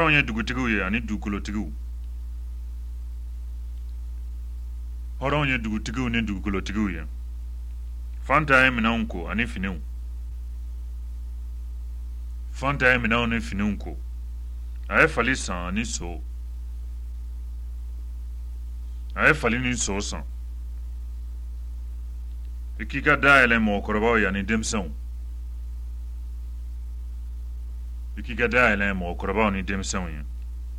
Horon ye dugutigiw ye ani dugukolotigiw. Horon ye dugutigiw ni dugukolotigiw ye. Fanta ye minɛnw ko ani finiw. Fanta ye minɛnw ni finiw ko. A ye fali san ani so. A ye fali ni so san. I k'i ka dayɛlɛ mɔgɔkɔrɔbaw ye ani denmisɛnw. I k'i ka dayɛlɛ mɔgɔkɔrɔbaw ni denmisɛnw ye.